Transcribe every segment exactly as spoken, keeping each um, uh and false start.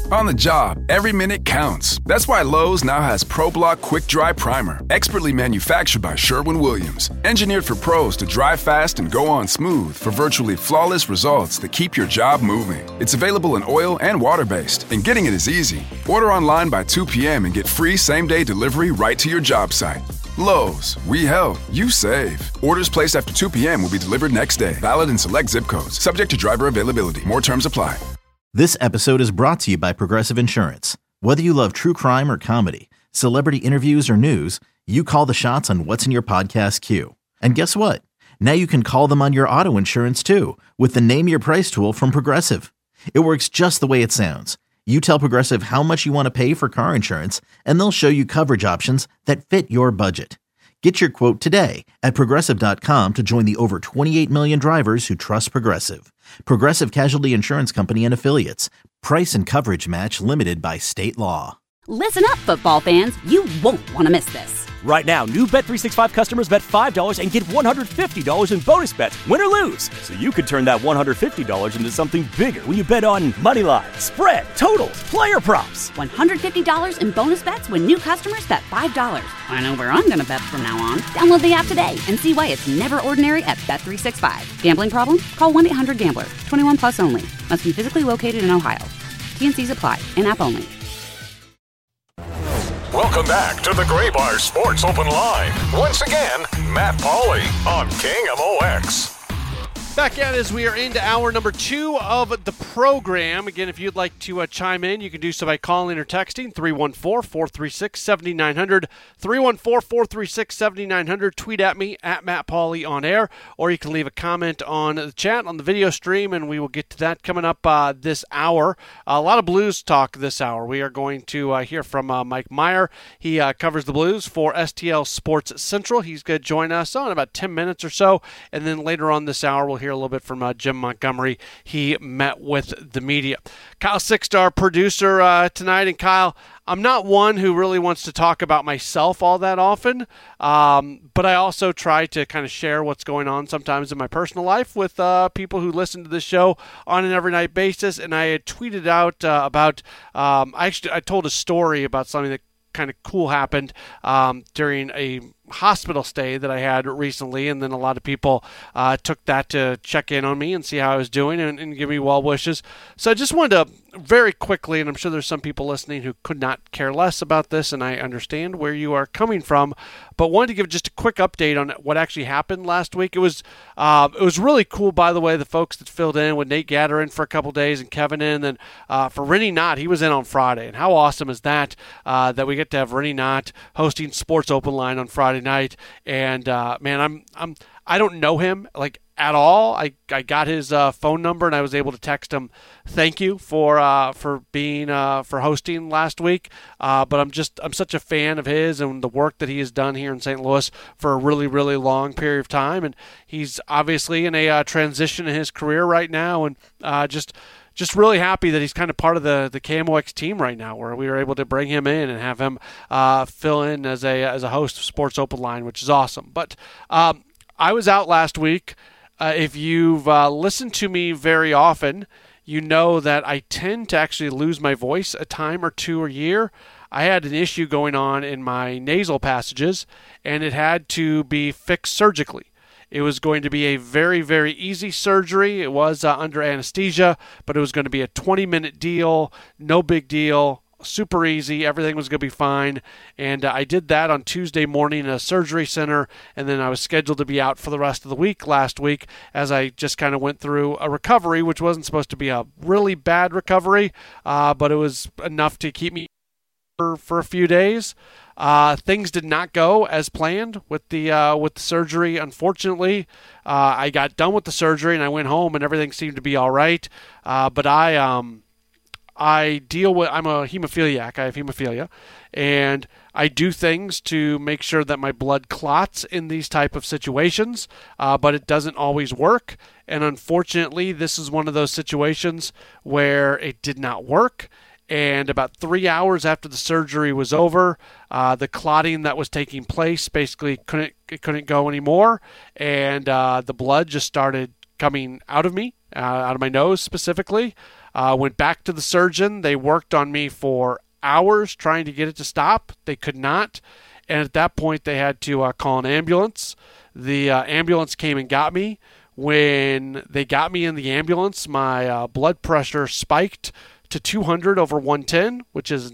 On the job, every minute counts. That's why Lowe's now has ProBlock Quick Dry Primer, expertly manufactured by Sherwin-Williams. Engineered for pros to dry fast and go on smooth for virtually flawless results that keep your job moving. It's available in oil and water-based, and getting it is easy. Order online by two p.m. and get free same-day delivery right to your job site. Lowe's, we help, you save. Orders placed after two p.m. will be delivered next day. Valid in select zip codes. Subject to driver availability. More terms apply. This episode is brought to you by Progressive Insurance. Whether you love true crime or comedy, celebrity interviews or news, you call the shots on what's in your podcast queue. And guess what? Now you can call them on your auto insurance too with the Name Your Price tool from Progressive. It works just the way it sounds. You tell Progressive how much you want to pay for car insurance, and they'll show you coverage options that fit your budget. Get your quote today at Progressive dot com to join the over twenty-eight million drivers who trust Progressive. Progressive Casualty Insurance Company and Affiliates. Price and coverage match limited by state law. Listen up, football fans. You won't want to miss this. Right now, new Bet three sixty-five customers bet five dollars and get one hundred fifty dollars in bonus bets, win or lose. So you could turn that one hundred fifty dollars into something bigger when you bet on money line, spread, totals, player props. one hundred fifty dollars in bonus bets when new customers bet five dollars. I know where I'm going to bet from now on. Download the app today and see why it's never ordinary at Bet three sixty-five. Gambling problem? Call one eight hundred gambler. twenty-one plus only. Must be physically located in Ohio. T and C's apply. In-app only. Welcome back to the Gray Bar Sports Open Line. Once again, Matt Pauley on King M O X. Back at it as we are into hour number two of the program. Again, if you'd like to uh, chime in, you can do so by calling or texting three one four, four three six, seven nine zero zero, three one four, four three six, seven nine zero zero. Tweet at me, at Matt Pauley on air, or you can leave a comment on the chat, on the video stream, and we will get to that coming up uh, this hour. Uh, a lot of Blues talk this hour. We are going to uh, hear from uh, Mike Meyer. He uh, covers the Blues for S T L Sports Central. He's going to join us on about ten minutes or so, and then later on this hour we'll hear a little bit from uh, Jim Montgomery. He met with the media. Kyle Sixstar, producer uh, tonight. And Kyle, I'm not one who really wants to talk about myself all that often, um, but I also try to kind of share what's going on sometimes in my personal life with uh, people who listen to this show on an every night basis. And I had tweeted out uh, about, um, I actually I told a story about something that kind of cool happened um, during a hospital stay that I had recently, and then a lot of people uh, took that to check in on me and see how I was doing and, and give me well wishes. So I just wanted to very quickly, and I'm sure there's some people listening who could not care less about this, and I understand where you are coming from, but wanted to give just a quick update on what actually happened last week. It was uh, it was really cool, by the way, the folks that filled in with Nate Gatter in for a couple days and Kevin in, and then uh, for Rennie Knott, he was in on Friday, and how awesome is that, uh, that we get to have Rennie Knott hosting Sports Open Line on Friday night. And uh, man, I'm I'm I don't know him like at all. I, I got his uh, phone number and I was able to text him. Thank you for uh, for being uh, for hosting last week. Uh, but I'm just I'm such a fan of his and the work that he has done here in Saint Louis for a really really long period of time. And he's obviously in a uh, transition in his career right now, and uh, just. Just really happy that he's kind of part of the, the K M O X team right now, where we were able to bring him in and have him uh, fill in as a as a host of Sports Open Line, which is awesome. But um, I was out last week. Uh, if you've uh, listened to me very often, you know that I tend to actually lose my voice a time or two a year. I had an issue going on in my nasal passages, and it had to be fixed surgically. It was going to be a very, very easy surgery. It was uh, under anesthesia, but it was going to be a twenty-minute deal, no big deal, super easy. Everything was going to be fine. And uh, I did that on Tuesday morning in a surgery center, and then I was scheduled to be out for the rest of the week last week as I just kind of went through a recovery, which wasn't supposed to be a really bad recovery, uh, but it was enough to keep me for, for a few days. Uh, things did not go as planned with the uh, with the surgery. Unfortunately, uh, I got done with the surgery and I went home and everything seemed to be all right. Uh, but I um I deal with I'm a hemophiliac. I have hemophilia, and I do things to make sure that my blood clots in these type of situations. Uh, but it doesn't always work. And unfortunately, this is one of those situations where it did not work. And about three hours after the surgery was over, uh, the clotting that was taking place basically couldn't it couldn't go anymore, and uh, the blood just started coming out of me, uh, out of my nose specifically. Uh, went back to the surgeon. They worked on me for hours trying to get it to stop. They could not. And at that point, they had to uh, call an ambulance. The uh, ambulance came and got me. When they got me in the ambulance, my uh, blood pressure spiked to two hundred over one ten, which is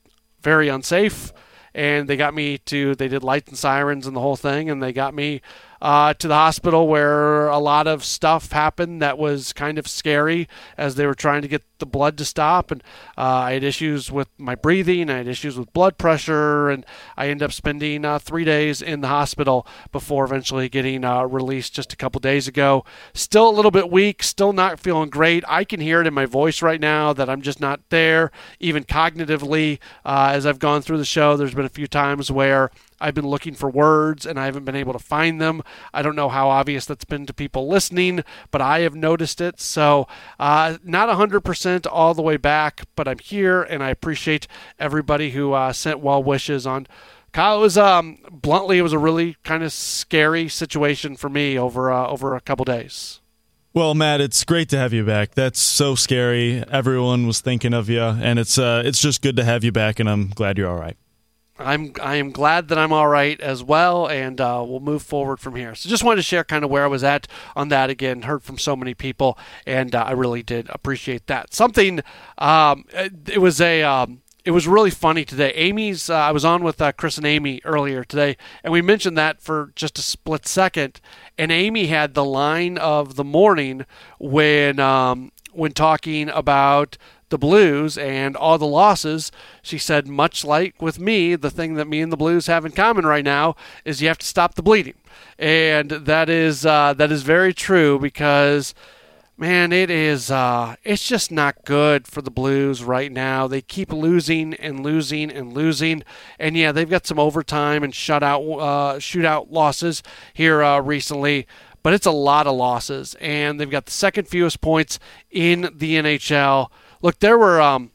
very unsafe. And they got me to, they did lights and sirens and the whole thing, and they got me uh, to the hospital where a lot of stuff happened that was kind of scary as they were trying to get the blood to stop. And uh, I had issues with my breathing, I had issues with blood pressure, and I ended up spending uh, three days in the hospital before eventually getting uh, released just a couple days ago. Still a little bit weak, still not feeling great. I can hear it in my voice right now that I'm just not there, even cognitively. Uh, as I've gone through the show, there's been a few times where I've been looking for words and I haven't been able to find them. I don't know how obvious that's been to people listening, but I have noticed it. So uh, not one hundred percent all the way back, but I'm here, and I appreciate everybody who uh, sent well wishes on. Kyle, it was, um, bluntly, it was a really kind of scary situation for me over, uh, over a couple days. Well, Matt, it's great to have you back. That's so scary. Everyone was thinking of you, and it's uh, it's just good to have you back, and I'm glad you're all right. I'm I am glad that I'm all right as well, and uh, we'll move forward from here. So just wanted to share kind of where I was at on that again. Heard from so many people, and uh, I really did appreciate that. Something um, it, it was a um, it was really funny today. Amy's uh, I was on with uh, Chris and Amy earlier today, and we mentioned that for just a split second. And Amy had the line of the morning when um, when talking about the Blues and all the losses. She said, much like with me, the thing that me and the Blues have in common right now is you have to stop the bleeding. And that is uh, that is very true because, man, it is uh, it's just not good for the Blues right now. They keep losing and losing and losing. And, yeah, they've got some overtime and shutout, uh, shootout losses here uh, recently. But it's a lot of losses. And they've got the second fewest points in the N H L. Look, there were. Um,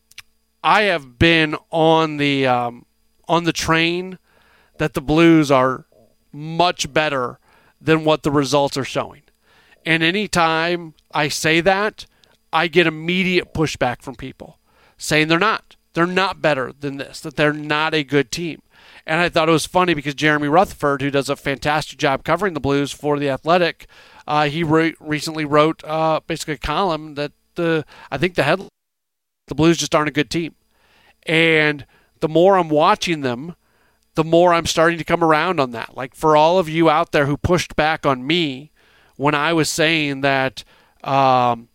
I have been on the um, on the train that the Blues are much better than what the results are showing, and anytime I say that, I get immediate pushback from people saying they're not. They're not better than this. That they're not a good team. And I thought it was funny because Jeremy Rutherford, who does a fantastic job covering the Blues for The Athletic, uh, he re- recently wrote uh, basically a column that. The I think the headline, the Blues just aren't a good team. And the more I'm watching them, the more I'm starting to come around on that. Like for all of you out there who pushed back on me when I was saying that um,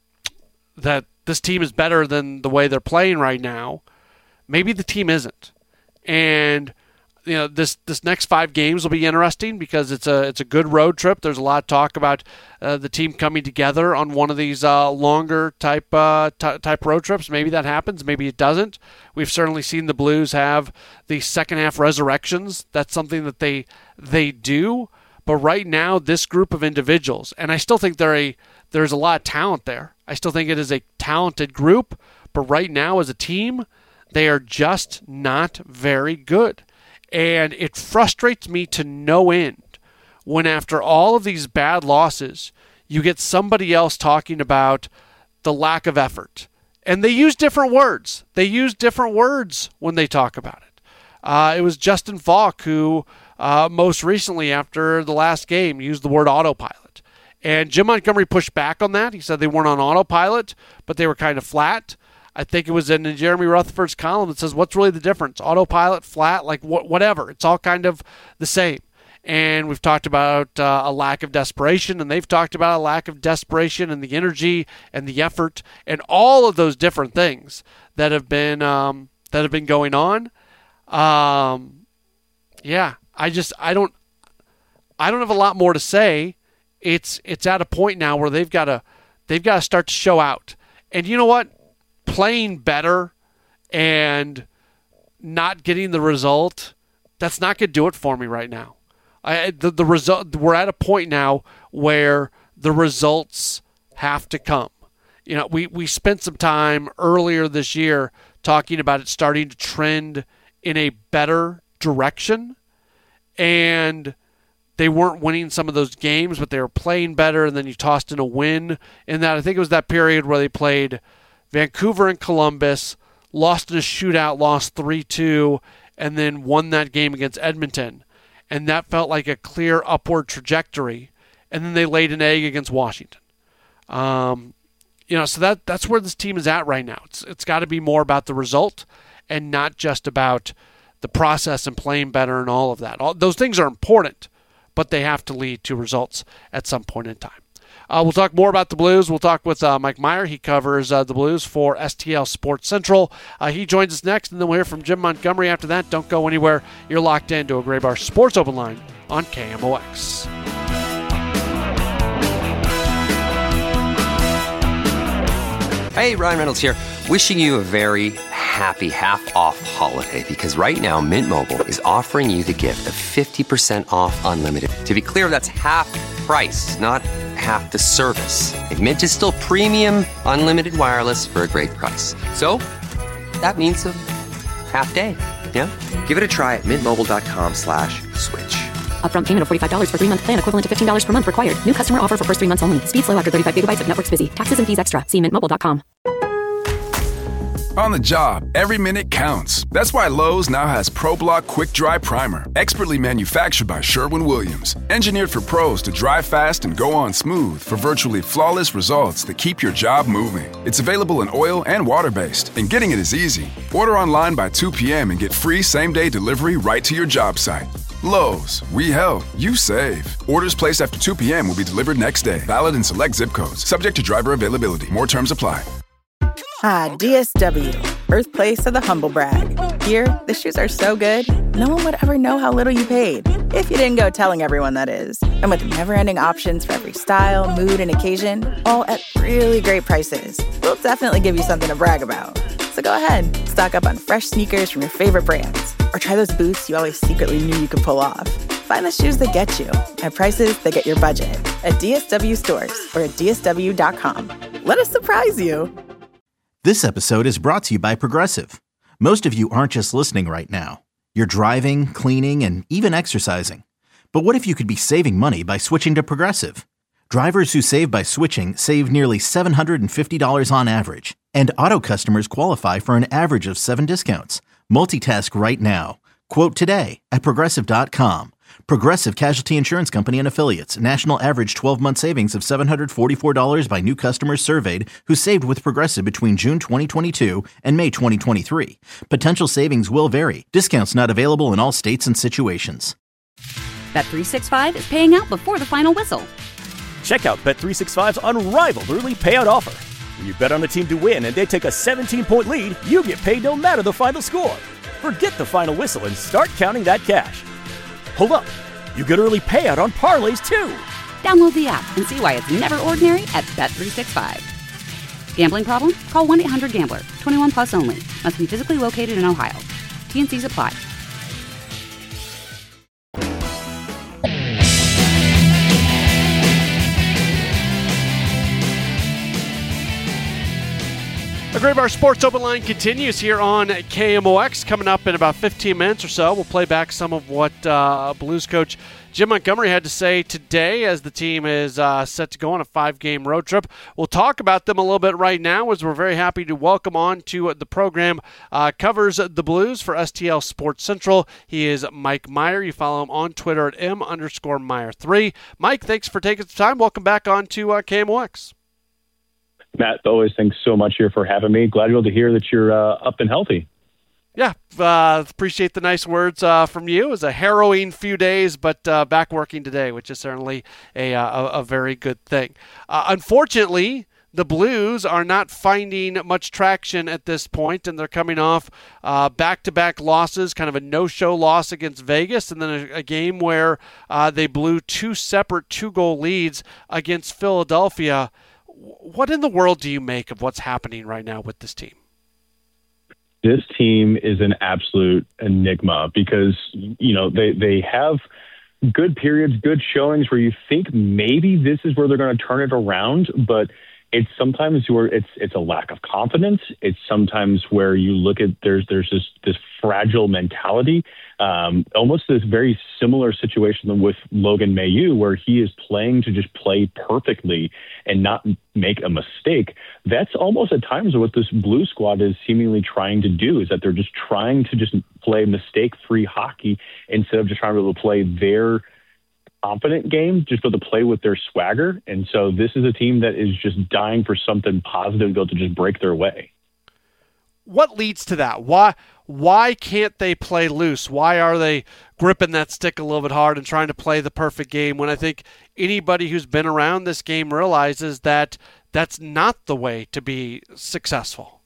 that this team is better than the way they're playing right now, maybe the team isn't. And you know, this this next five games will be interesting because it's a it's a good road trip. There's a lot of talk about uh, the team coming together on one of these uh, longer type uh, t- type road trips. Maybe that happens. Maybe it doesn't. We've certainly seen the Blues have the second half resurrections. That's something that they they do. But right now, this group of individuals, and I still think there a there's a lot of talent there. I still think it is a talented group. But right now, as a team, they are just not very good. And it frustrates me to no end when after all of these bad losses, you get somebody else talking about the lack of effort. And they use different words. They use different words when they talk about it. Uh, it was Justin Falk who uh, most recently after the last game used the word autopilot. And Jim Montgomery pushed back on that. He said they weren't on autopilot, but they were kind of flat. I think it was in Jeremy Rutherford's column that says, what's really the difference? Autopilot, flat, like wh- whatever. It's all kind of the same. And we've talked about uh, a lack of desperation, and they've talked about a lack of desperation and the energy and the effort and all of those different things that have been um, that have been going on. Um, yeah, I just I don't I don't have a lot more to say. It's it's at a point now where they've got to they've got to start to show out. And you know what? Playing better and not getting the result, that's not going to do it for me right now. I, the, the result, we're at a point now where the results have to come. You know, we, we spent some time earlier this year talking about it starting to trend in a better direction, and they weren't winning some of those games, but they were playing better, and then you tossed in a win in that. I think it was that period where they played Vancouver and Columbus, lost in a shootout, lost three two, and then won that game against Edmonton. And that felt like a clear upward trajectory. And then they laid an egg against Washington. Um, you know, so that that's where this team is at right now. It's It's got to be more about the result and not just about the process and playing better and all of that. All, those things are important, but they have to lead to results at some point in time. Uh, we'll talk more about the Blues. We'll talk with uh, Mike Meyer. He covers uh, the Blues for S T L Sports Central. Uh, he joins us next, and then we'll hear from Jim Montgomery after that. Don't go anywhere. You're locked into a Gray Bar Sports Open Line on K M O X. Hey, Ryan Reynolds here. Wishing you a very happy half-off holiday, because right now Mint Mobile is offering you the gift of fifty percent off unlimited. To be clear, that's half price, not half the service. And Mint is still premium unlimited wireless for a great price. So that means a half day. Yeah? Give it a try at mintmobile.com slash switch. Upfront payment of forty-five dollars for three-month plan equivalent to fifteen dollars per month required. New customer offer for first three months only. Speed slow after thirty-five gigabytes if network's busy. Taxes and fees extra. See mint mobile dot com. On the job, every minute counts. That's why Lowe's now has ProBlock Quick Dry Primer, expertly manufactured by Sherwin-Williams. Engineered for pros to dry fast and go on smooth for virtually flawless results that keep your job moving. It's available in oil and water-based, and getting it is easy. Order online by two p.m. and get free same-day delivery right to your job site. Lowe's, we help, you save. Orders placed after two p.m. will be delivered next day. Valid in select zip codes. Subject to driver availability. More terms apply. Ah, D S W, birthplace of the humble brag. Here, the shoes are so good, no one would ever know how little you paid. If you didn't go telling everyone, that is. And with never-ending options for every style, mood, and occasion, all at really great prices, we'll definitely give you something to brag about. So go ahead, stock up on fresh sneakers from your favorite brands, or try those boots you always secretly knew you could pull off. Find the shoes that get you, at prices that get your budget, at D S W stores or at D S W dot com. Let us surprise you. This episode is brought to you by Progressive. Most of you aren't just listening right now. You're driving, cleaning, and even exercising. But what if you could be saving money by switching to Progressive? Drivers who save by switching save nearly seven hundred fifty dollars on average. And auto customers qualify for an average of seven discounts. Multitask right now. Quote today at Progressive dot com. Progressive Casualty Insurance Company and Affiliates. National average twelve-month savings of seven hundred forty-four dollars by new customers surveyed who saved with Progressive between June twenty twenty-two and May twenty twenty-three. Potential savings will vary. Discounts not available in all states and situations. Bet three sixty-five is paying out before the final whistle. Check out Bet three sixty-five's unrivaled early payout offer. When you bet on a team to win and they take a seventeen-point lead, you get paid no matter the final score. Forget the final whistle and start counting that cash. Hold up, you get early payout on parlays too. Download the app and see why it's never ordinary at Bet three sixty-five. Gambling problem? Call one eight hundred gambler. twenty-one plus only. Must be physically located in Ohio. T and C's apply. The Gray Bar Sports Open Line continues here on K M O X. Coming up in about fifteen minutes or so, we'll play back some of what uh, Blues coach Jim Montgomery had to say today as the team is uh, set to go on a five-game road trip. We'll talk about them a little bit right now as we're very happy to welcome on to the program. Uh, covers the Blues for S T L Sports Central. He is Mike Meyer. You follow him on Twitter at M underscore Meyer three. Mike, thanks for taking the time. Welcome back on to uh, K M O X. Matt, always thanks so much here for having me. Glad to be able to hear that you're uh, up and healthy. Yeah, uh, appreciate the nice words uh, from you. It was a harrowing few days, but uh, back working today, which is certainly a, a, a very good thing. Uh, unfortunately, the Blues are not finding much traction at this point, and they're coming off uh, back-to-back losses, kind of a no-show loss against Vegas, and then a, a game where uh, they blew two separate two-goal leads against Philadelphia. What in the world do you make of what's happening right now with this team? This team is an absolute enigma because, you know, they, they have good periods, good showings where you think maybe this is where they're going to turn it around. But it's sometimes where it's it's a lack of confidence. It's sometimes where you look at there's there's this this fragile mentality. Um, almost this very similar situation with Logan Mailloux, where he is playing to just play perfectly and not make a mistake. That's almost at times what this Blue squad is seemingly trying to do, is that they're just trying to just play mistake-free hockey instead of just trying to be able to play their confident game, just be able to play with their swagger. And so this is a team that is just dying for something positive to be able to just break their way. What leads to that? Why why can't they play loose? Why are they gripping that stick a little bit hard and trying to play the perfect game, when I think anybody who's been around this game realizes that that's not the way to be successful?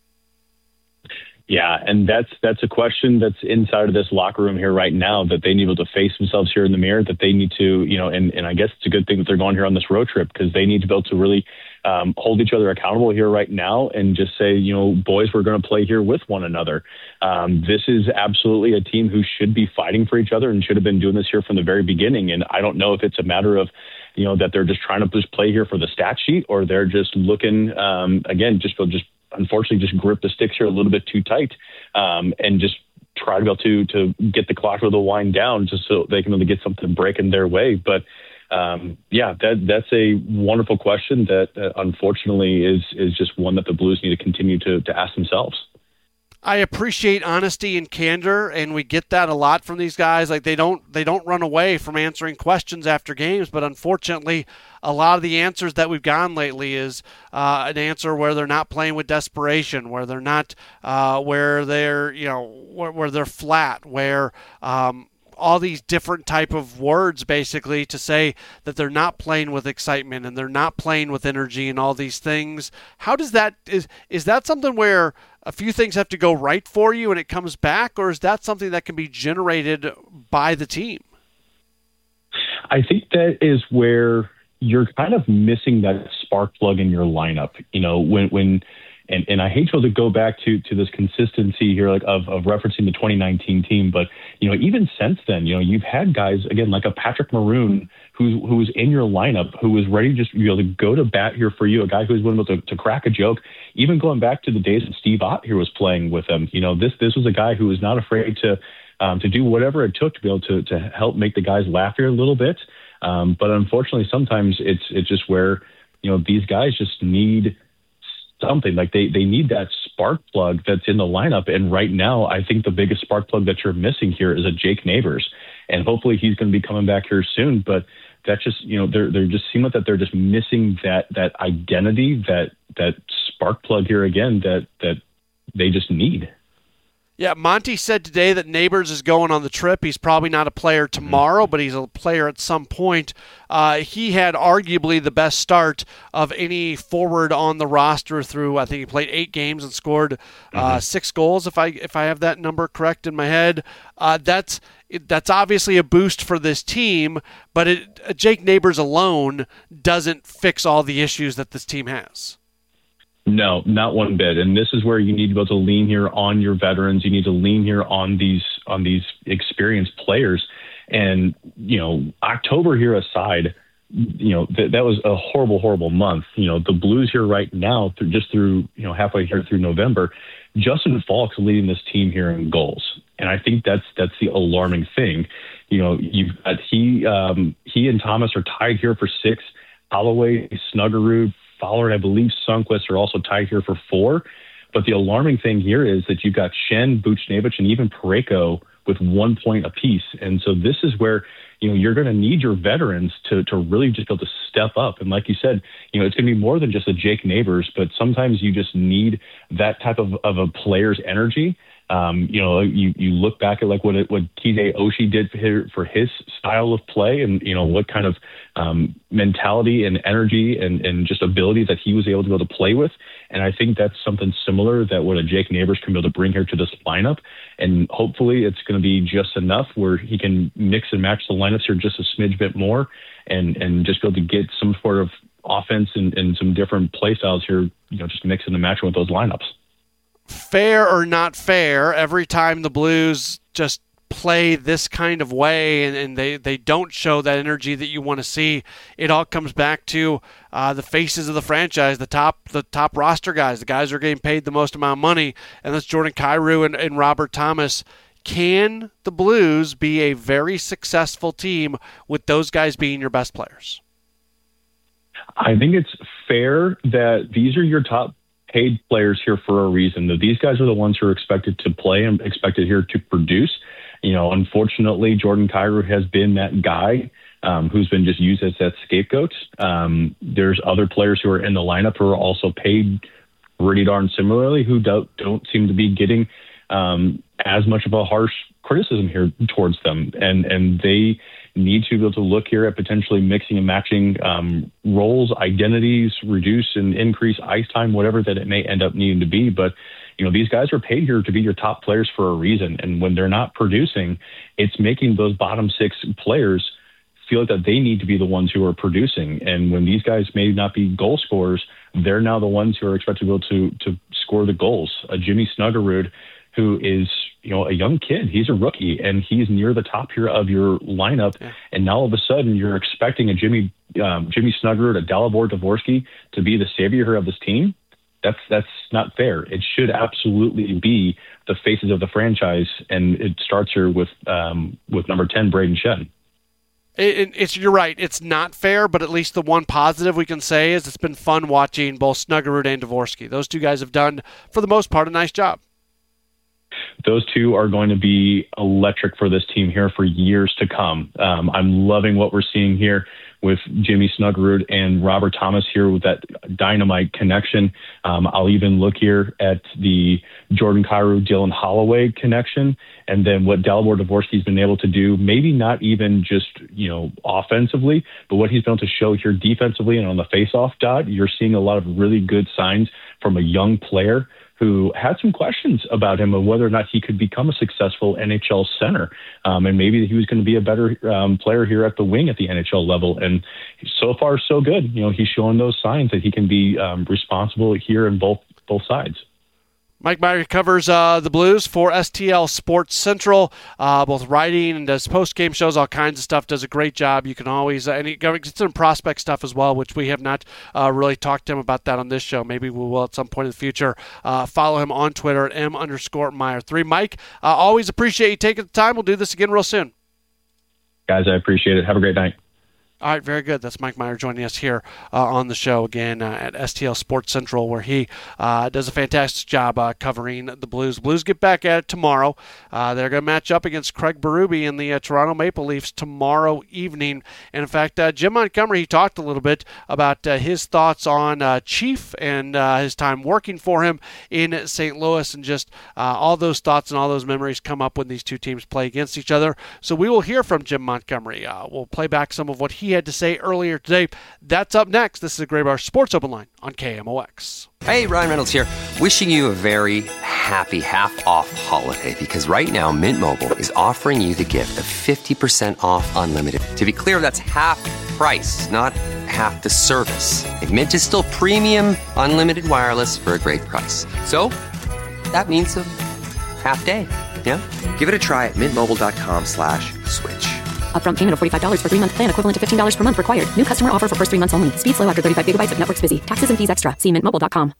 Yeah, and that's that's a question that's inside of this locker room here right now, that they need to face themselves here in the mirror, that they need to, you know, and, and I guess it's a good thing that they're going here on this road trip, because they need to be able to really um, hold each other accountable here right now and just say, you know, boys, we're going to play here with one another. Um, this is absolutely a team who should be fighting for each other and should have been doing this here from the very beginning. And I don't know if it's a matter of, you know, that they're just trying to just play here for the stat sheet, or they're just looking, um, again, just just unfortunately just grip the sticks here a little bit too tight, um, and just try to be able to to get the clock or the wind down just so they can really get something breaking their way. But um, yeah, that that's a wonderful question that uh, unfortunately is is just one that the Blues need to continue to to ask themselves. I appreciate honesty and candor, and we get that a lot from these guys. Like they don't they don't run away from answering questions after games, but unfortunately, a lot of the answers that we've gotten lately is uh, an answer where they're not playing with desperation, where they're not uh, where they're you know where, where they're flat, where um, all these different type of words basically to say that they're not playing with excitement and they're not playing with energy and all these things. How does that is is that something where a few things have to go right for you and it comes back, or is that something that can be generated by the team? I think that is where you're kind of missing that spark plug in your lineup. You know, when, when, and, and I hate to go back to, to this consistency here, like of, of referencing the twenty nineteen team, but, you know, even since then, you know, you've had guys, again, like a Patrick Maroon, who, who was in your lineup, who was ready to just be able to go to bat here for you, a guy who was willing to, to crack a joke, even going back to the days that Steve Ott here was playing with him. You know, this, this was a guy who was not afraid to, um, to do whatever it took to be able to, to help make the guys laugh here a little bit. Um, but unfortunately, sometimes it's it's just where, you know, these guys just need something. Like they, they need that spark plug that's in the lineup. And right now, I think the biggest spark plug that you're missing here is a Jake Neighbors. And hopefully he's going to be coming back here soon. But that's just, you know, they're they're just seem like that they're just missing that that identity, that that spark plug here again that that they just need. Yeah, Monty said today that Neighbors is going on the trip. He's probably not a player tomorrow, but he's a player at some point. Uh, he had arguably the best start of any forward on the roster through, I think he played eight games and scored uh, mm-hmm. six goals, if I if I have that number correct in my head. Uh, that's that's obviously a boost for this team, but it, Jake Neighbors alone doesn't fix all the issues that this team has. No, not one bit. And this is where you need to be able to lean here on your veterans. You need to lean here on these on these experienced players. And, you know, October here aside, you know, th- that was a horrible, horrible month. You know, the Blues here right now, through, just through, you know, halfway here through November, Justin Falk's leading this team here in goals. And I think that's that's the alarming thing. You know, you've got he um, he and Thomas are tied here for six. Holloway, Snuggerud, Fowler, and I believe Sundqvist are also tied here for four. But the alarming thing here is that you've got Schenn, Buchnevich, and even Parayko with one point apiece. And so this is where, you know, you're going to need your veterans to to really just be able to step up. And like you said, you know, it's going to be more than just a Jake Neighbors, but sometimes you just need that type of, of a player's energy. Um, you know, you, you look back at like what it, what T J Oshie did for his, for his style of play, and you know what kind of um, mentality and energy and, and just ability that he was able to be able to play with. And I think that's something similar that what a Jake Neighbors can be able to bring here to this lineup. And hopefully it's going to be just enough where he can mix and match the lineups here just a smidge bit more, and and just be able to get some sort of offense and, and some different play styles here. You know, just mixing and matching with those lineups. Fair or not fair, every time the Blues just play this kind of way and, and they, they don't show that energy that you want to see, it all comes back to uh, the faces of the franchise, the top the top roster guys, the guys who are getting paid the most amount of money, and that's Jordan Kyrou and, and Robert Thomas. Can the Blues be a very successful team with those guys being your best players? I think it's fair that these are your top paid players here for a reason. That these guys are the ones who are expected to play and expected here to produce. You know, unfortunately, Jordan Kyrou has been that guy um, who's been just used as that scapegoat. Um, there's other players who are in the lineup who are also paid pretty darn similarly who don't, don't seem to be getting um, as much of a harsh criticism here towards them. And, and they need to be able to look here at potentially mixing and matching um, roles, identities, reduce and increase ice time, whatever that it may end up needing to be. But, you know, these guys are paid here to be your top players for a reason. And when they're not producing, it's making those bottom six players feel that they need to be the ones who are producing. And when these guys may not be goal scorers, they're now the ones who are expected to be able to, to score the goals. A Jimmy Snuggerud, who is, you know, a young kid. He's a rookie, and he's near the top here of your lineup. Yeah. And now all of a sudden, you're expecting a Jimmy um, Jimmy Snuggerud, a Dalibor Dvorsky, to be the savior here of this team. That's that's not fair. It should absolutely be the faces of the franchise, and it starts here with um, with number ten, Braden Shen. It, it's you're right. It's not fair, but at least the one positive we can say is it's been fun watching both Snuggerud and Dvorsky. Those two guys have done, for the most part, a nice job. Those two are going to be electric for this team here for years to come. Um, I'm loving what we're seeing here with Jimmy Snuggerud and Robert Thomas here with that dynamite connection. Um, I'll even look here at the Jordan Kyrou, Dylan Holloway connection, and then what Dalibor Dvorsky's been able to do, maybe not even just, you know, offensively, but what he's been able to show here defensively and on the faceoff dot. You're seeing a lot of really good signs from a young player who had some questions about him and whether or not he could become a successful N H L center. Um, and maybe he was going to be a better um, player here at the wing at the N H L level. And so far, so good. You know, he's showing those signs that he can be um, responsible here in both both sides. Mike Meyer covers uh, the Blues for S T L Sports Central, uh, both writing and does post-game shows, all kinds of stuff, does a great job. You can always, uh, and he gets some prospect stuff as well, which we have not uh, really talked to him about that on this show. Maybe we will at some point in the future. Uh, follow him on Twitter at M underscore Meyer three. Mike, uh, always appreciate you taking the time. We'll do this again real soon. Guys, I appreciate it. Have a great night. All right, very good. That's Mike Meyer joining us here uh, on the show again uh, at S T L Sports Central, where he uh, does a fantastic job uh, covering the Blues. Blues get back at it tomorrow. Uh, they're going to match up against Craig Berube and the uh, Toronto Maple Leafs tomorrow evening. And in fact, uh, Jim Montgomery, he talked a little bit about uh, his thoughts on uh, Chief and uh, his time working for him in Saint Louis, and just uh, all those thoughts and all those memories come up when these two teams play against each other. So we will hear from Jim Montgomery. Uh, we'll play back some of what he had to say earlier today. That's up next. This is the Graybar Sports Open Line on K M O X. Hey, Ryan Reynolds here. Wishing you a very happy half-off holiday, because right now Mint Mobile is offering you the gift of fifty percent off unlimited. To be clear, that's half price, not half the service. And Mint is still premium unlimited wireless for a great price. So that means a half day. Yeah? Give it a try at mintmobile.com slash switch. Upfront payment of forty-five dollars for three-month plan, equivalent to fifteen dollars per month required. New customer offer for first three months only. Speed slow after thirty-five gigabytes if network's busy. Taxes and fees extra. See mint mobile dot com.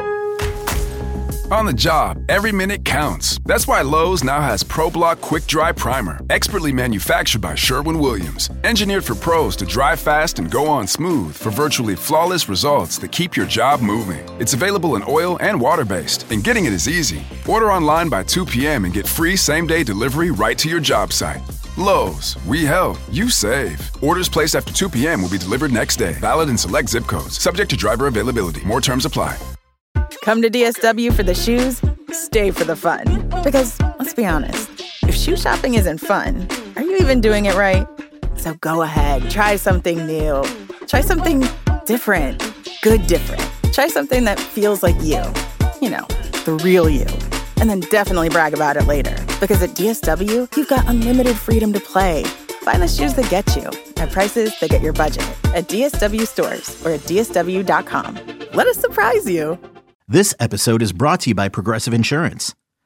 On the job, every minute counts. That's why Lowe's now has ProBlock Quick Dry Primer, expertly manufactured by Sherwin-Williams. Engineered for pros to dry fast and go on smooth for virtually flawless results that keep your job moving. It's available in oil and water-based, and getting it is easy. Order online by two p.m. and get free same-day delivery right to your job site. Lowe's, we help, you save. Orders placed after two p.m. will be delivered next day. Valid in select zip codes. Subject to driver availability. More terms apply. Come to D S W for the shoes, stay for the fun. Because, let's be honest, if shoe shopping isn't fun, are you even doing it right? So go ahead, try something new. Try something different. Good different. Try something that feels like you. You know, the real you. And then definitely brag about it later. Because at D S W, you've got unlimited freedom to play. Find the shoes that get you at prices that get your budget at D S W stores or at D S W dot com. Let us surprise you. This episode is brought to you by Progressive Insurance.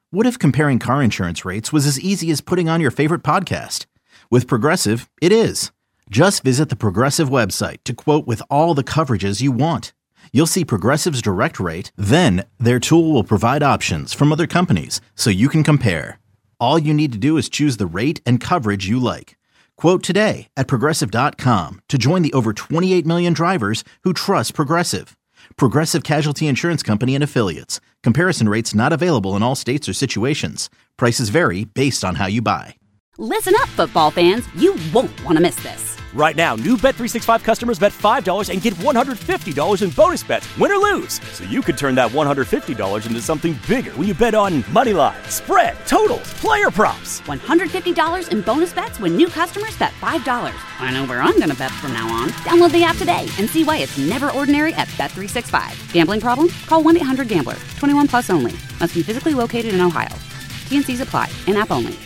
What if comparing car insurance rates was as easy as putting on your favorite podcast? With Progressive, it is. Just visit the Progressive website to quote with all the coverages you want. You'll see Progressive's direct rate, then their tool will provide options from other companies so you can compare. All you need to do is choose the rate and coverage you like. Quote today at Progressive dot com to join the over twenty-eight million drivers who trust Progressive. Progressive Casualty Insurance Company and Affiliates. Comparison rates not available in all states or situations. Prices vary based on how you buy. Listen up, football fans. You won't want to miss this. Right now, new Bet three sixty-five customers bet five dollars and get one hundred fifty dollars in bonus bets, win or lose. So you could turn that one hundred fifty dollars into something bigger when you bet on money line, spread, totals, player props. one hundred fifty dollars in bonus bets when new customers bet five dollars. I know where I'm going to bet from now on. Download the app today and see why it's never ordinary at Bet three sixty-five. Gambling problem? Call one eight hundred gambler. twenty-one plus only. Must be physically located in Ohio. T and C's apply. In-app only.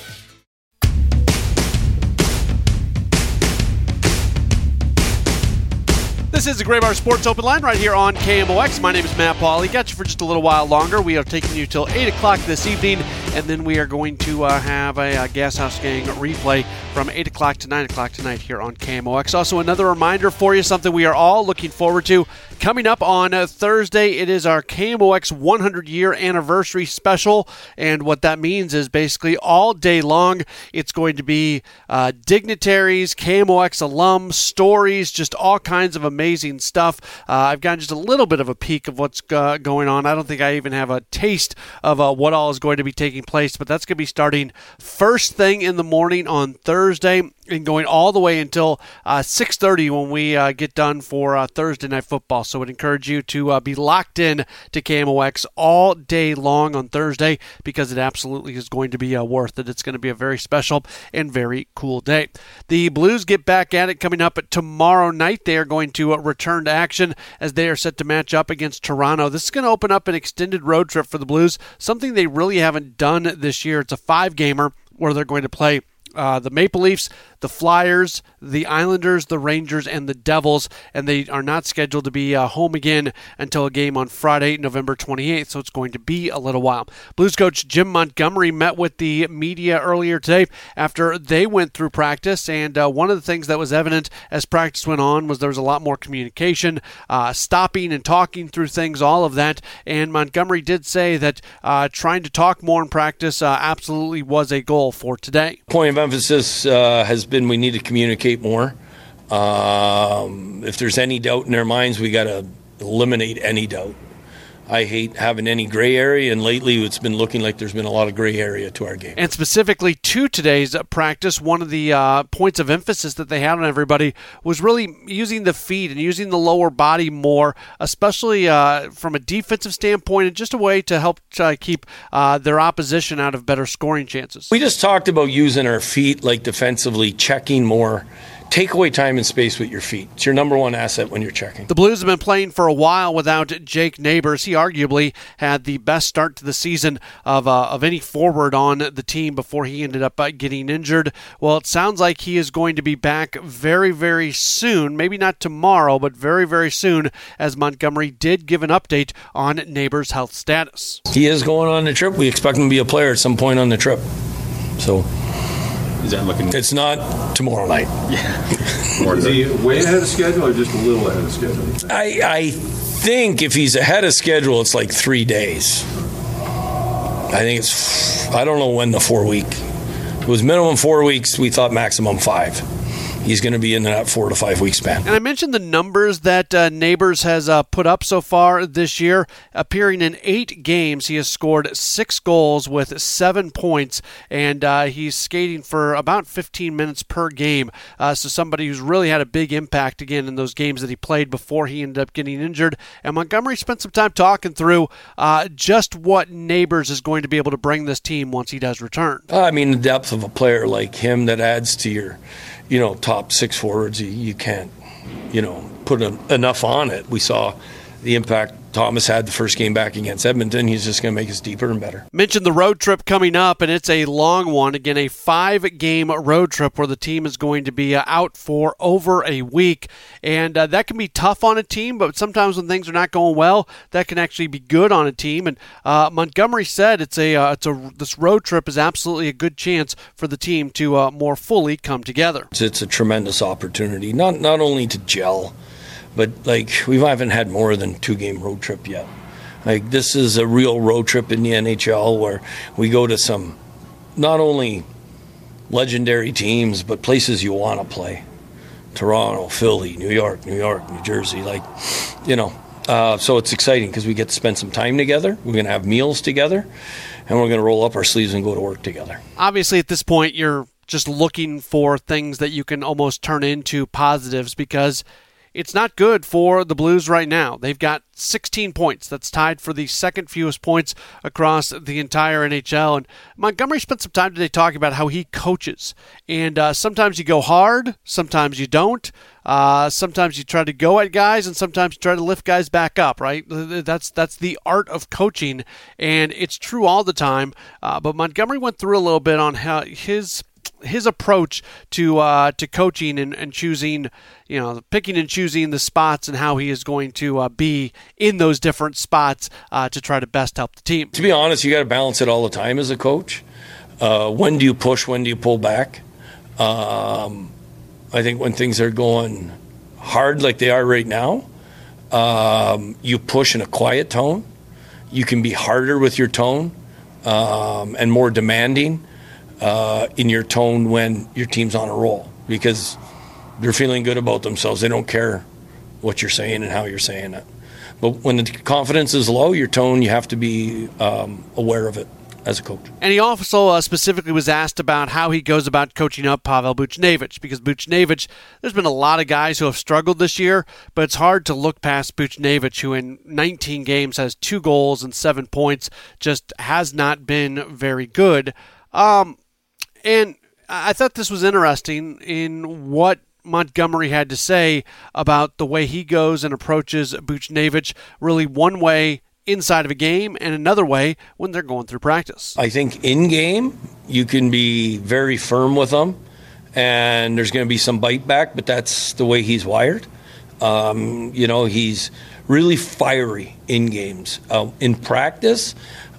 This is the Graybar Sports Open Line right here on K M O X. My name is Matt Pauley. Got you for just a little while longer. We are taking you till eight o'clock this evening, and then we are going to uh, have a, a Gas House Gang replay from eight o'clock to nine o'clock tonight here on K M O X. Also, another reminder for you, something we are all looking forward to. Coming up on uh, Thursday, it is our K M O X one hundred year anniversary special, and what that means is basically all day long, it's going to be uh, dignitaries, K M O X alums, stories, just all kinds of amazing Amazing stuff. Uh, I've gotten just a little bit of a peek of what's uh, going on. I don't think I even have a taste of uh, what all is going to be taking place, but that's going to be starting first thing in the morning on Thursday and going all the way until uh, six thirty when we uh, get done for uh, Thursday Night Football. So I would encourage you to uh, be locked in to K M O X all day long on Thursday because it absolutely is going to be uh, worth it. It's going to be a very special and very cool day. The Blues get back at it coming up tomorrow night. They are going to uh, return to action as they are set to match up against Toronto. This is going to open up an extended road trip for the Blues, something they really haven't done this year. It's a five-gamer where they're going to play Uh, the Maple Leafs, the Flyers, the Islanders, the Rangers, and the Devils, and they are not scheduled to be uh, home again until a game on Friday, November twenty-eighth, so it's going to be a little while. Blues coach Jim Montgomery met with the media earlier today after they went through practice, and uh, one of the things that was evident as practice went on was there was a lot more communication, uh, stopping and talking through things, all of that, and Montgomery did say that uh, trying to talk more in practice uh, absolutely was a goal for today. Point of emphasis uh, has been we need to communicate more. Um, if there's any doubt in their minds, we got to eliminate any doubt. I hate having any gray area, and lately it's been looking like there's been a lot of gray area to our game. And specifically to today's practice, one of the uh, points of emphasis that they had on everybody was really using the feet and using the lower body more, especially uh, from a defensive standpoint, and just a way to help uh, keep uh, their opposition out of better scoring chances. We just talked about using our feet, like defensively, checking more. Take away time and space with your feet. It's your number one asset when you're checking. The Blues have been playing for a while without Jake Neighbors. He arguably had the best start to the season of uh, of any forward on the team before he ended up uh, getting injured. Well, it sounds like he is going to be back very, very soon. Maybe not tomorrow, but very, very soon, as Montgomery did give an update on Neighbors' health status. He is going on the trip. We expect him to be a player at some point on the trip. So... Is that looking? It's not tomorrow night. Yeah. Is he way ahead of schedule or just a little ahead of schedule? I, I think if he's ahead of schedule, it's like three days. I think it's, I don't know when the four week. It was minimum four weeks. We thought maximum five. He's going to be in that four to five week span. And I mentioned the numbers that uh, Neighbors has uh, put up so far this year. Appearing in eight games, he has scored six goals with seven points, and uh, he's skating for about fifteen minutes per game. Uh, so somebody who's really had a big impact, again, in those games that he played before he ended up getting injured. And Montgomery spent some time talking through uh, just what Neighbors is going to be able to bring this team once he does return. Uh, I mean, the depth of a player like him that adds to your, you know, top six forwards, you, you can't, you know, put a, enough on it. We saw the impact Thomas had the first game back against Edmonton. He's just going to make us deeper and better. Mentioned the road trip coming up, and it's a long one. Again, a five-game road trip where the team is going to be uh, out for over a week. And uh, that can be tough on a team, but sometimes when things are not going well, that can actually be good on a team. And uh, Montgomery said it's a, uh, it's a this road trip is absolutely a good chance for the team to uh, more fully come together. It's, it's a tremendous opportunity, not not only to gel, but like we haven't had more than two-game road trip yet. Like this is a real road trip in the N H L where we go to some not only legendary teams but places you want to play. Toronto, Philly, New York, New York, New Jersey. Like, you know, uh, so it's exciting because we get to spend some time together. We're going to have meals together, and we're going to roll up our sleeves and go to work together. Obviously, at this point, you're just looking for things that you can almost turn into positives because it's not good for the Blues right now. They've got sixteen points. That's tied for the second fewest points across the entire N H L. And Montgomery spent some time today talking about how he coaches. And uh, sometimes you go hard, sometimes you don't. Uh, sometimes you try to go at guys, and sometimes you try to lift guys back up, right? That's that's the art of coaching, and it's true all the time. Uh, but Montgomery went through a little bit on how his his approach to uh, to coaching and, and choosing, you know, picking and choosing the spots and how he is going to uh, be in those different spots uh, to try to best help the team. To be honest, you got to balance it all the time as a coach. Uh, when do you push? When do you pull back? Um, I think when things are going hard like they are right now, um, you push in a quiet tone. You can be harder with your tone um, and more demanding Uh, in your tone when your team's on a roll because they're feeling good about themselves. They don't care what you're saying and how you're saying it. But when the confidence is low, your tone, you have to be um, aware of it as a coach. And he also uh, specifically was asked about how he goes about coaching up Pavel Buchnevich because Buchnevich, there's been a lot of guys who have struggled this year, but it's hard to look past Buchnevich, who in nineteen games has two goals and seven points, just has not been very good. Um, And I thought this was interesting in what Montgomery had to say about the way he goes and approaches Buchnevich, really one way inside of a game and another way when they're going through practice. I think in game, you can be very firm with them, and there's going to be some bite back, but that's the way he's wired. Um, you know, he's really fiery in games. Uh, in practice,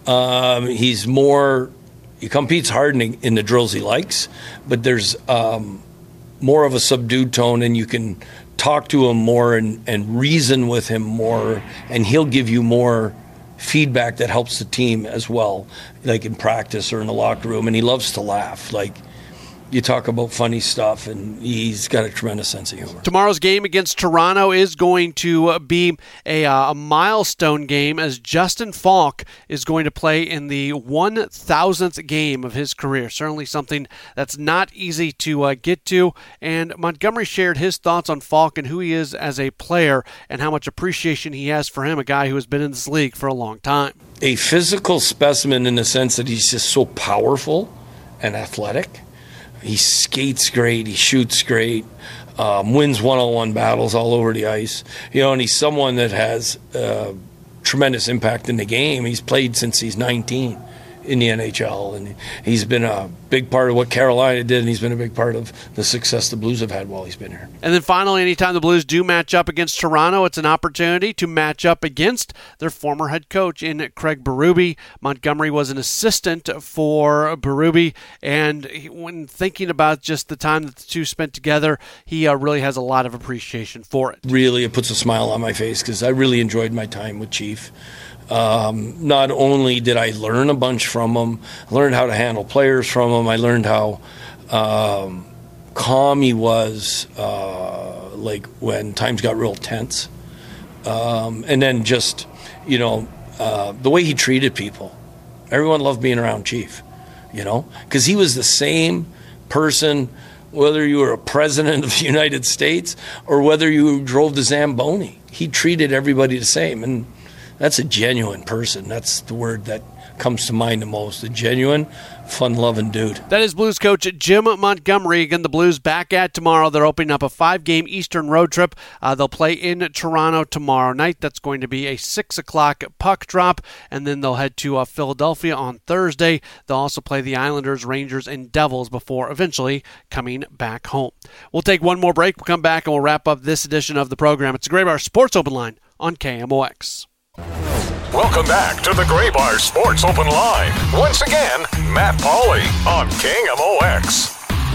um, he's more... He competes hard in, in the drills he likes, but there's um, more of a subdued tone, and you can talk to him more and, and reason with him more, and he'll give you more feedback that helps the team as well, like in practice or in the locker room. And he loves to laugh. Like, you talk about funny stuff, and he's got a tremendous sense of humor. Tomorrow's game against Toronto is going to be a, uh, a milestone game as Justin Faulk is going to play in the one thousandth game of his career. Certainly something that's not easy to uh, get to. And Montgomery shared his thoughts on Faulk and who he is as a player and how much appreciation he has for him, a guy who has been in this league for a long time. A physical specimen in the sense that he's just so powerful and athletic. He skates great. He shoots great. Um, wins one-on-one battles all over the ice. You know, and he's someone that has uh, tremendous impact in the game. He's played since he's nineteen in the N H L, and he's been a big part of what Carolina did, and he's been a big part of the success the Blues have had while he's been here. And then finally, anytime the Blues do match up against Toronto, it's an opportunity to match up against their former head coach in Craig Berube. Montgomery was an assistant for Berube, and he, when thinking about just the time that the two spent together, he uh, really has a lot of appreciation for it. Really, it puts a smile on my face because I really enjoyed my time with Chief. Um, not only did I learn a bunch from him, I learned how to handle players from him. I learned how um, calm he was, uh, like when times got real tense. Um, and then just, you know, uh, the way he treated people. Everyone loved being around Chief, you know, because he was the same person, whether you were a president of the United States or whether you drove the Zamboni. He treated everybody the same. And that's a genuine person. That's the word that comes to mind the most. A genuine, fun-loving dude. That is Blues coach Jim Montgomery. Again, the Blues back at tomorrow. They're opening up a five-game Eastern road trip. Uh, they'll play in Toronto tomorrow night. That's going to be a six o'clock puck drop, and then they'll head to uh, Philadelphia on Thursday. They'll also play the Islanders, Rangers, and Devils before eventually coming back home. We'll take one more break. We'll come back, and we'll wrap up this edition of the program. It's a Graybar Sports Open Line on K M O X. Welcome back to the Graybar Sports Open Line. Once again, Matt Pauley on K M O X.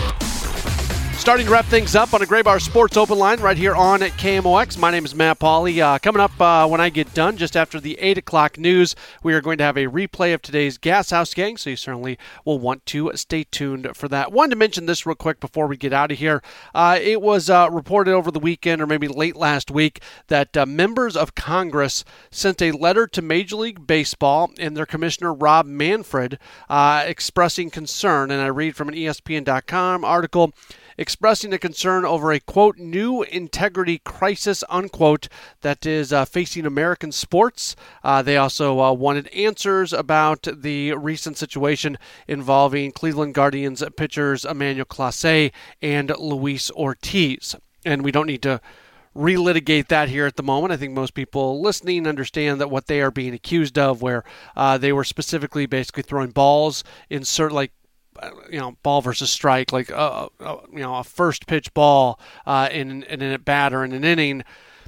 Starting to wrap things up on a Graybar Sports Open Line right here on K M O X. My name is Matt Pauley. Uh, coming up uh, when I get done, just after the eight o'clock news, we are going to have a replay of today's Gas House Gang, so you certainly will want to stay tuned for that. Wanted to mention this real quick before we get out of here. Uh, it was uh, reported over the weekend, or maybe late last week, that uh, members of Congress sent a letter to Major League Baseball and their commissioner, Rob Manfred, uh, expressing concern, and I read from an E S P N dot com article, expressing a concern over a, quote, new integrity crisis, unquote, that is uh, facing American sports. Uh, they also uh, wanted answers about the recent situation involving Cleveland Guardians pitchers Emmanuel Clase and Luis Ortiz. And we don't need to relitigate that here at the moment. I think most people listening understand that what they are being accused of, where uh, they were specifically basically throwing balls in certain, like, you know, ball versus strike, like uh, uh, you know, a first pitch ball uh, in, in an at bat or in an inning,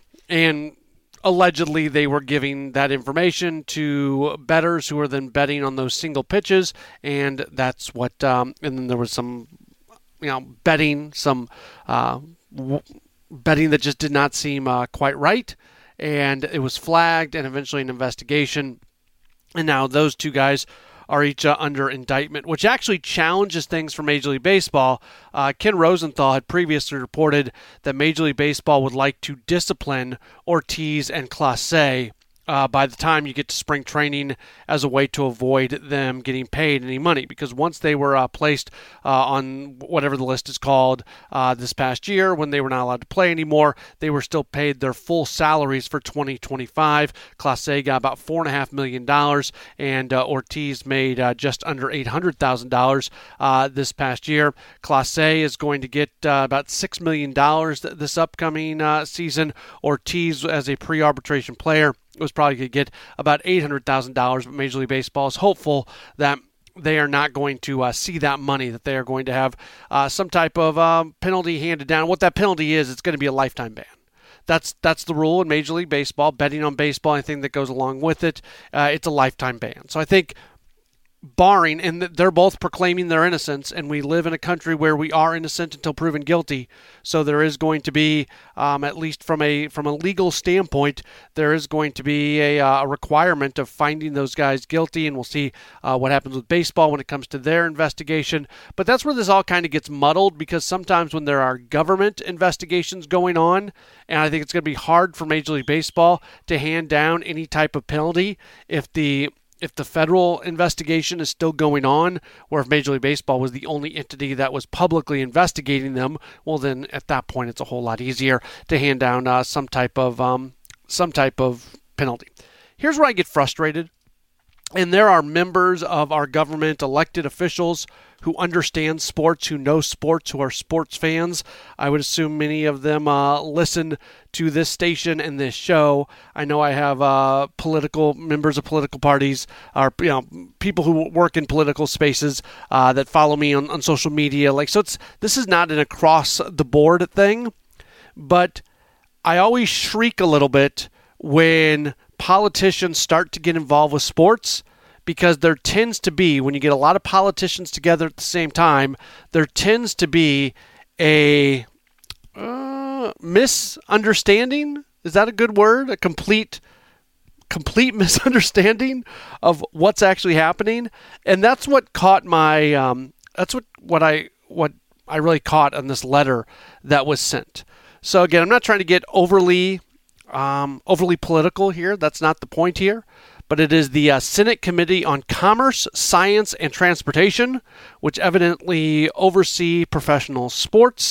and allegedly they were giving that information to bettors who were then betting on those single pitches, and that's what. Um, and then there was some, you know, betting, some uh, w- betting that just did not seem uh, quite right, and it was flagged, and eventually an investigation, and now those two guys are each uh, under indictment, which actually challenges things for Major League Baseball. Uh, Ken Rosenthal had previously reported that Major League Baseball would like to discipline Ortiz and Clase uh, by the time you get to spring training as a way to avoid them getting paid any money. Because once they were uh, placed uh, on whatever the list is called uh, this past year, when they were not allowed to play anymore, they were still paid their full salaries for twenty twenty-five. Clase got about four point five million dollars, and uh, Ortiz made uh, just under eight hundred thousand dollars uh, this past year. Clase is going to get uh, about six million dollars th- this upcoming uh, season. Ortiz, as a pre-arbitration player, was probably going to get about eight hundred thousand dollars, but Major League Baseball is hopeful that they are not going to uh, see that money, that they are going to have uh, some type of um, penalty handed down. What that penalty is, it's going to be a lifetime ban. That's that's the rule in Major League Baseball. Betting on baseball, anything that goes along with it, uh, it's a lifetime ban. So I think barring, and they're both proclaiming their innocence, and we live in a country where we are innocent until proven guilty. So there is going to be, um, at least from a from a legal standpoint, there is going to be a, uh, a requirement of finding those guys guilty, and we'll see uh, what happens with baseball when it comes to their investigation. But that's where this all kind of gets muddled, because sometimes when there are government investigations going on, and I think it's going to be hard for Major League Baseball to hand down any type of penalty if the If the federal investigation is still going on, or if Major League Baseball was the only entity that was publicly investigating them, well, then at that point it's a whole lot easier to hand down uh, some type of um, some type of penalty. Here's where I get frustrated, and there are members of our government, elected officials, who understand sports, who know sports, who are sports fans. I would assume many of them uh, listen to this station and this show. I know I have uh, political members of political parties, or you know, people who work in political spaces uh, that follow me on, on social media. Like, so it's this is not an across the board thing, but I always shriek a little bit when politicians start to get involved with sports, because there tends to be, when you get a lot of politicians together at the same time, there tends to be a uh, misunderstanding. Is that a good word? A complete complete misunderstanding of what's actually happening. And that's what caught my um, that's what, what I what I really caught on this letter that was sent. So again, I'm not trying to get overly um, overly political here. That's not the point here. But it is the uh, Senate Committee on Commerce, Science, and Transportation, which evidently oversee professional sports.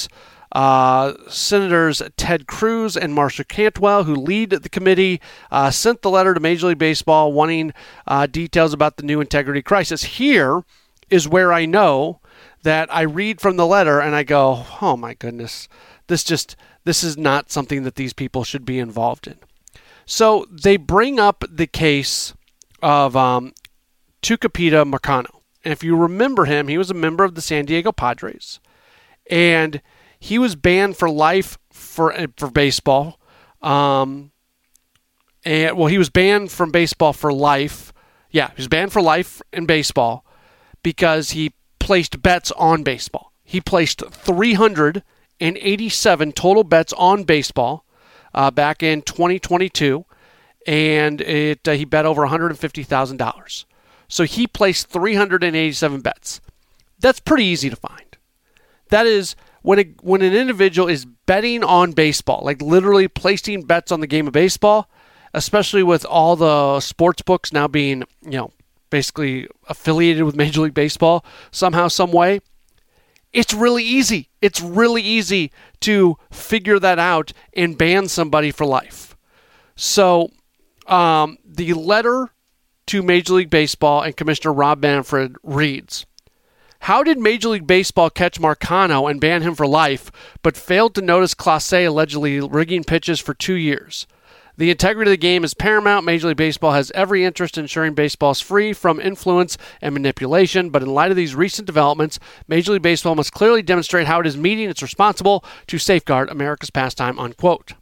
Uh, Senators Ted Cruz and Marcia Cantwell, who lead the committee, uh, sent the letter to Major League Baseball wanting uh, details about the new integrity crisis. Here is where I know that I read from the letter and I go, oh my goodness, this just this is not something that these people should be involved in. So they bring up the case of um, Tucupita Marcano. And if you remember him, he was a member of the San Diego Padres. And he was banned for life for for baseball. Um, and well, he was banned from baseball for life. Yeah, he was banned for life in baseball because he placed bets on baseball. He placed three hundred eighty-seven total bets on baseball uh, back in twenty twenty-two, and it uh, he bet over one hundred fifty thousand dollars. So he placed three hundred eighty-seven bets. That's pretty easy to find. That is, when a, when an individual is betting on baseball, like literally placing bets on the game of baseball, especially with all the sports books now being, you know, basically affiliated with Major League Baseball somehow, some way, it's really easy. It's really easy to figure that out and ban somebody for life. So um, the letter to Major League Baseball and Commissioner Rob Manfred reads, how did Major League Baseball catch Marcano and ban him for life, but failed to notice Clase allegedly rigging pitches for two years? The integrity of the game is paramount. Major League Baseball has every interest in ensuring baseball is free from influence and manipulation, but in light of these recent developments, Major League Baseball must clearly demonstrate how it is meeting its responsible to safeguard America's pastime, unquote.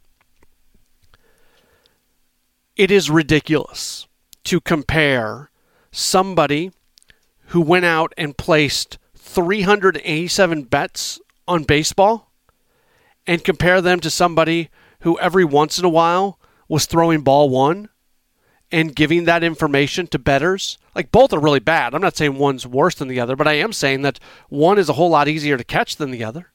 It is ridiculous to compare somebody who went out and placed three hundred eighty-seven bets on baseball and compare them to somebody who every once in a while was throwing ball one and giving that information to bettors. Like, both are really bad. I'm not saying one's worse than the other, but I am saying that one is a whole lot easier to catch than the other.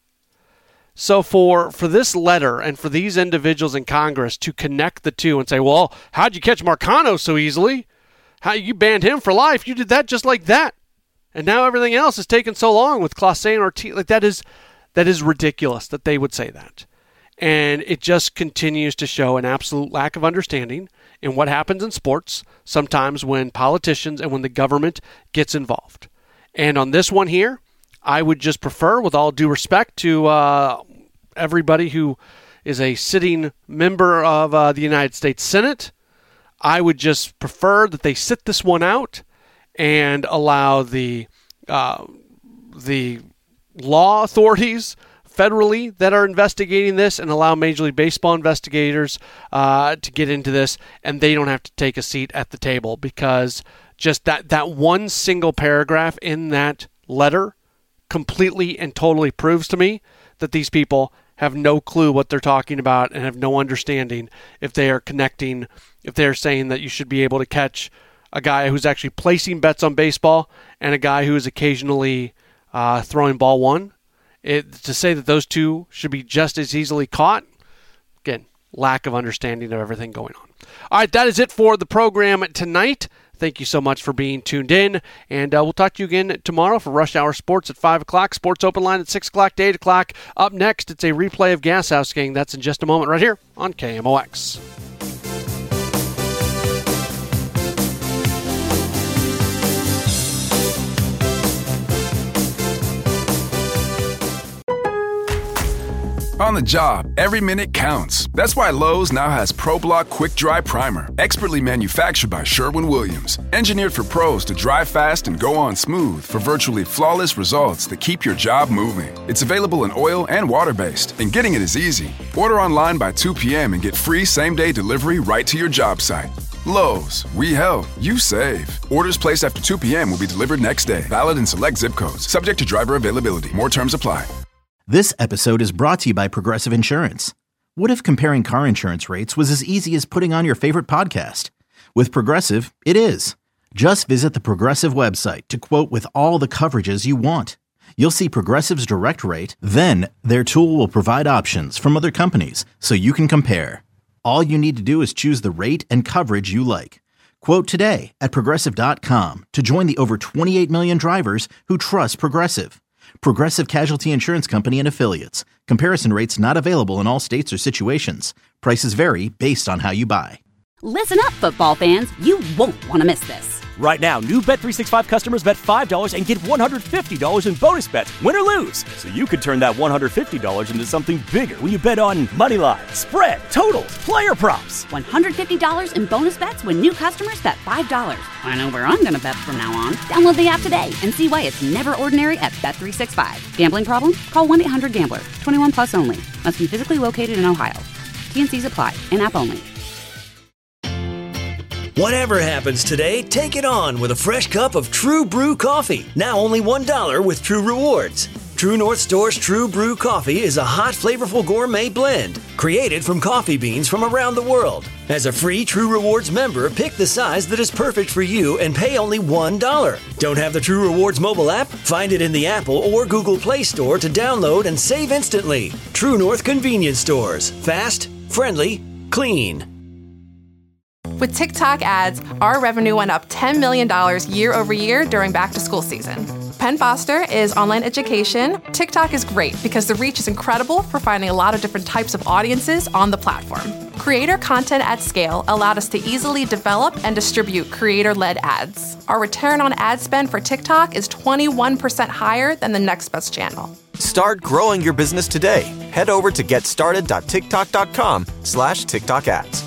So for, for this letter and for these individuals in Congress to connect the two and say, well, how'd you catch Marcano so easily? How you banned him for life? You did that just like that. And now everything else is taking so long with Clase and Ortiz. Like, that is that is ridiculous that they would say that. And it just continues to show an absolute lack of understanding in what happens in sports sometimes when politicians and when the government gets involved. And on this one here, I would just prefer, with all due respect to uh, everybody who is a sitting member of uh, the United States Senate, I would just prefer that they sit this one out and allow the uh, the law authorities federally that are investigating this and allow Major League Baseball investigators uh, to get into this, and they don't have to take a seat at the table, because just that, that one single paragraph in that letter completely and totally proves to me that these people have no clue what they're talking about and have no understanding if they are connecting, if they're saying that you should be able to catch a guy who's actually placing bets on baseball and a guy who is occasionally uh, throwing ball one. It, to say that those two should be just as easily caught, again, lack of understanding of everything going on. All right, that is it for the program tonight. Thank you so much for being tuned in, and uh, we'll talk to you again tomorrow for Rush Hour Sports at five o'clock, Sports Open Line at six o'clock to eight o'clock. Up next, it's a replay of Gas House Gang. That's in just a moment right here on K M O X. On the job, every minute counts. That's why Lowe's now has ProBlock Quick Dry Primer, expertly manufactured by Sherwin-Williams. Engineered for pros to dry fast and go on smooth for virtually flawless results that keep your job moving. It's available in oil and water-based, and getting it is easy. Order online by two p.m. and get free same-day delivery right to your job site. Lowe's, we help, you save. Orders placed after two p.m. will be delivered next day. Valid in select zip codes. Subject to driver availability. More terms apply. This episode is brought to you by Progressive Insurance. What if comparing car insurance rates was as easy as putting on your favorite podcast? With Progressive, it is. Just visit the Progressive website to quote with all the coverages you want. You'll see Progressive's direct rate, then their tool will provide options from other companies so you can compare. All you need to do is choose the rate and coverage you like. Quote today at Progressive dot com to join the over twenty-eight million drivers who trust Progressive. Progressive Casualty Insurance Company and Affiliates. Comparison rates not available in all states or situations. Prices vary based on how you buy. Listen up, football fans. You won't want to miss this. Right now, new Bet three sixty-five customers bet five dollars and get one hundred fifty dollars in bonus bets, win or lose. So you could turn that one hundred fifty dollars into something bigger when you bet on money line, spread, totals, player props. one hundred fifty dollars in bonus bets when new customers bet five dollars. I know where I'm going to bet from now on. Download the app today and see why it's never ordinary at Bet three sixty-five. Gambling problem? Call one eight hundred gambler. twenty-one plus only. Must be physically located in Ohio. T and C's apply. In-app only. Whatever happens today, take it on with a fresh cup of True Brew coffee. Now only one dollar with True Rewards. True North Store's True Brew coffee is a hot, flavorful gourmet blend created from coffee beans from around the world. As a free True Rewards member, pick the size that is perfect for you and pay only one dollar. Don't have the True Rewards mobile app? Find it in the Apple or Google Play Store to download and save instantly. True North Convenience Stores. Fast, friendly, clean. With TikTok ads, our revenue went up ten million dollars year over year during back-to-school season. Penn Foster is online education. TikTok is great because the reach is incredible for finding a lot of different types of audiences on the platform. Creator content at scale allowed us to easily develop and distribute creator-led ads. Our return on ad spend for TikTok is twenty-one percent higher than the next best channel. Start growing your business today. Head over to getstarted.tiktok.com slash TikTok ads.